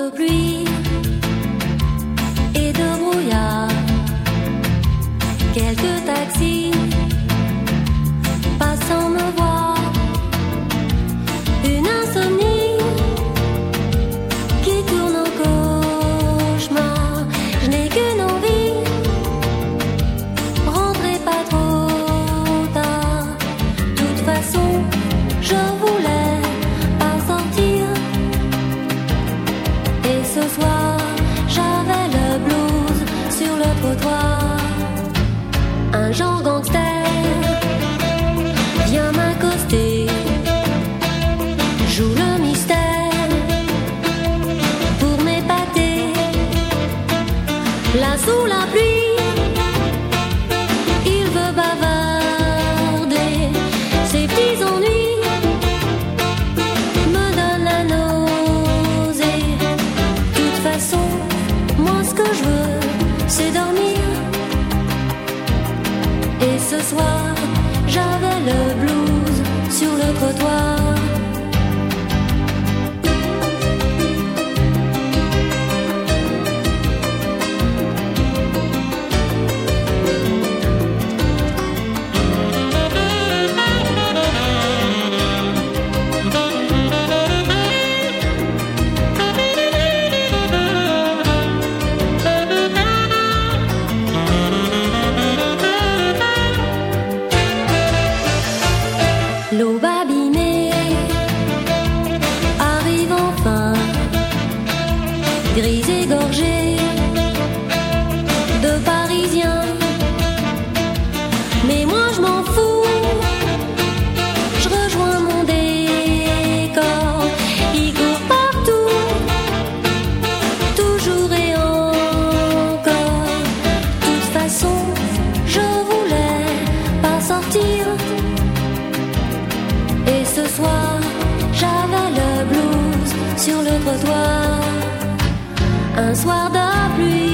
de pluie et de brouillard. Quelques taxis passant me voir. Une insomnie qui tourne au cauchemar. Je n'ai qu'une envie, rentrez pas trop tard. De toute façon, je voulais pas sortir. Et ce soir, j'avais le blues sur le trottoir. Un genre gangster vient m'accoster, joue le mystère pour m'épater. Là sous la pluie, il veut bavarder. Ses petits ennuis me donnent la nausée. De toute façon, moi ce que je veux, c'est dormir. Et ce soir, j'avais le blues sur le trottoir. L'aube abîmée arrive enfin, grise égorgée de Parisiens. Mais moi je m'en fous, je rejoins mon décor. Il court partout, toujours et encore. De toute façon, je voulais pas sortir. Et ce soir, j'avais le blues sur le trottoir. Un soir de pluie